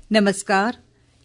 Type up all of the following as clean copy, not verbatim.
नमस्कार,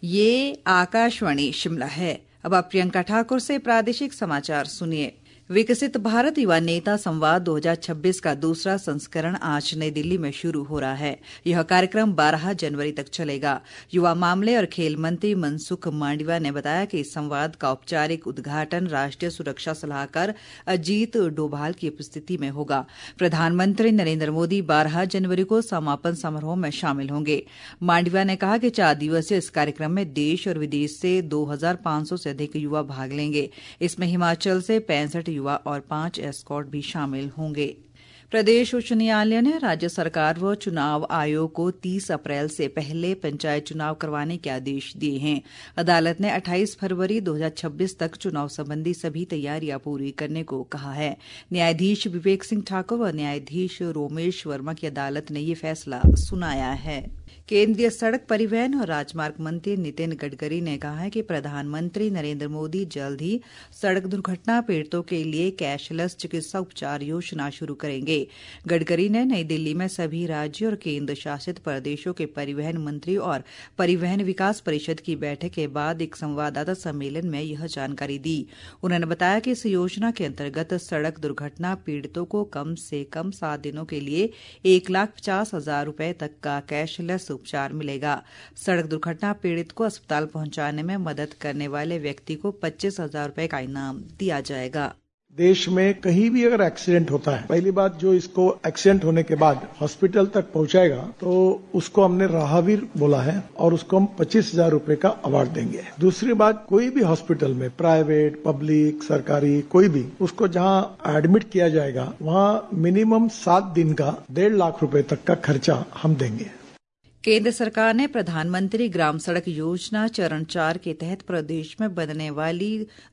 ये आकाशवाणी शिमला है। अब आप प्रियंका ठाकुर से प्रादेशिक समाचार सुनिए। विकसित भारत युवा नेता संवाद 2026 का दूसरा संस्करण आज नई दिल्ली में शुरू हो रहा है। यह कार्यक्रम 12 जनवरी तक चलेगा। युवा मामले और खेल मंत्री मनसुख मांडविया ने बताया कि इस संवाद का औपचारिक उद्घाटन राष्ट्रीय सुरक्षा सलाहकार अजीत डोभाल की उपस्थिति में होगा। प्रधानमंत्री नरेंद्र मोदी 12 जनवरी को समापन समारोह में शामिल होंगे। मांडविया ने कहा कि 4 दिवसीय इस कार्यक्रम में देश और विदेश से 2500 से अधिक युवा भाग लेंगे। इसमें हिमाचल से 65 युवा और 5 एस्कॉर्ट भी शामिल होंगे। प्रदेश उच्च न्यायालय ने राज्य सरकार व चुनाव आयोग को 30 अप्रैल से पहले पंचायत चुनाव करवाने के आदेश दिए हैं। अदालत ने 28 फरवरी 2026 तक चुनाव संबंधी सभी तैयारियां पूरी करने को कहा है। न्यायाधीश विवेक सिंह ठाकुर व न्यायाधीश रोमेश वर्मा की अदालत ने ये फैसला सुनाया है। केंद्रीय सड़क परिवहन और राजमार्ग मंत्री नितिन गडकरी ने कहा है कि प्रधानमंत्री नरेंद्र मोदी जल्द ही सड़क दुर्घटना पीड़ितों के लिए कैशलेस चिकित्सा उपचार योजना शुरू करेंगे। गडकरी ने नई दिल्ली में सभी राज्यों और केंद्र शासित प्रदेशों के परिवहन मंत्री और परिवहन विकास परिषद की बैठक के बाद एक संवाददाता सम्मेलन में यह जानकारी दी। उन्होंने बताया कि इस योजना के अंतर्गत सड़क दुर्घटना पीड़ितों को कम से कम 7 दिनों के लिए 1,50,000 रुपए तक का कैशलेस उपचार मिलेगा। सड़क दुर्घटना पीड़ित को अस्पताल पहुंचाने में मदद करने वाले व्यक्ति को 25,000 रुपए का इनाम दिया जाएगा। देश में कहीं भी अगर एक्सीडेंट होता है, पहली बात जो इसको एक्सीडेंट होने के बाद हॉस्पिटल तक पहुंचाएगा तो उसको हमने राहवीर बोला है और उसको हम 25,000 रुपए का अवार्ड देंगे। दूसरी बात, कोई भी हॉस्पिटल में प्राइवेट, पब्लिक, सरकारी कोई भी, उसको जहां एडमिट किया जाएगा वहां मिनिमम 7 दिन का 1.5 लाख रुपए तक का खर्चा हम देंगे। केंद्र सरकार ने प्रधानमंत्री ग्राम सड़क योजना चरण 4 के तहत प्रदेश में बनने वाली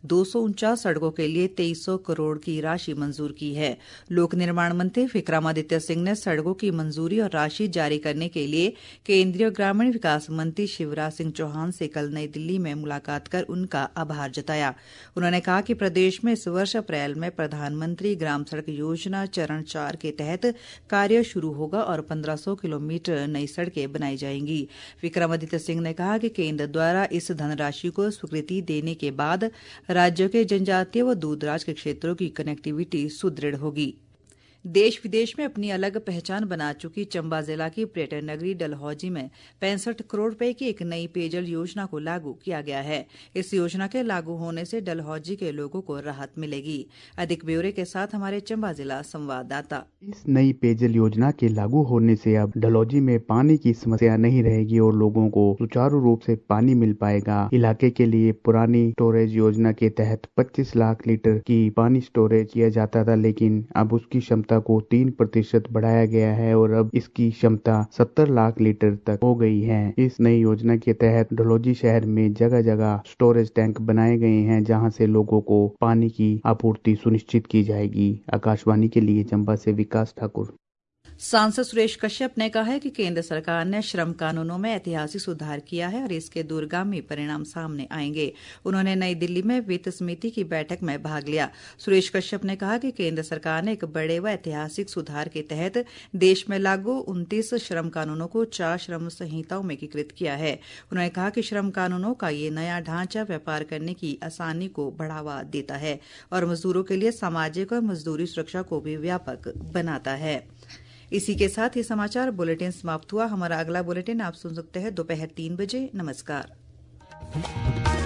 249 सड़कों के लिए 2300 करोड़ की राशि मंजूर की है। लोक निर्माण मंत्री विक्रमादित्य सिंह ने सड़कों की मंजूरी और राशि जारी करने के लिए केंद्रीय ग्रामीण विकास मंत्री शिवराज सिंह चौहान से कल नई दिल्ली में मुलाकात कर उनका आभार जताया। उन्होंने कहा कि प्रदेश में इस वर्ष अप्रैल में प्रधानमंत्री ग्राम सड़क योजना चरण 4 के तहत कार्य शुरू होगा और 1500 किलोमीटर नई सड़कें बनाई जाएंगी। विक्रमादित्य सिंह ने कहा कि केंद्र द्वारा इस धनराशि को स्वीकृति देने के बाद राज्यों के जनजातीय व दूरदराज के क्षेत्रों की कनेक्टिविटी सुदृढ़ होगी। देश विदेश में अपनी अलग पहचान बना चुकी चंबा जिला की पर्यटन नगरी डलहौजी में 65 करोड़ रुपए की एक नई पेयजल योजना को लागू किया गया है। इस योजना के लागू होने से डलहौजी के लोगों को राहत मिलेगी। अधिक ब्यौरे के साथ हमारे चंबा जिला संवाददाता। इस नई पेयजल योजना के लागू होने से अब डलहौजी में पानी की समस्या नहीं रहेगी और लोगों को सुचारू रूप से पानी मिल पाएगा। इलाके के लिए पुरानी स्टोरेज योजना के तहत 25 लाख लीटर की पानी स्टोरेज किया जाता था, लेकिन अब उसकी क्षमता को 3% बढ़ाया गया है और अब इसकी क्षमता 70 लाख लीटर तक हो गई है। इस नई योजना के तहत डलहौजी शहर में जगह जगह स्टोरेज टैंक बनाए गए हैं, जहां से लोगों को पानी की आपूर्ति सुनिश्चित की जाएगी। आकाशवाणी के लिए चंबा से विकास ठाकुर। सांसद सुरेश कश्यप ने कहा है कि केंद्र सरकार ने श्रम कानूनों में ऐतिहासिक सुधार किया है और इसके दूरगामी परिणाम सामने आएंगे। उन्होंने नई दिल्ली में वित्त समिति की बैठक में भाग लिया। सुरेश कश्यप ने कहा कि केंद्र सरकार ने एक बड़े व ऐतिहासिक सुधार के तहत देश में लागू 29 श्रम कानूनों को 4 श्रम संहिताओं में एकीकृत किया है। उन्होंने कहा कि श्रम कानूनों का ये नया ढांचा व्यापार करने की आसानी को बढ़ावा देता है और मजदूरों के लिए सामाजिक और मजदूरी सुरक्षा को भी व्यापक बनाता है। इसी के साथ ये समाचार बुलेटिन समाप्त हुआ। हमारा अगला बुलेटिन आप सुन सकते हैं दोपहर 3 बजे। नमस्कार।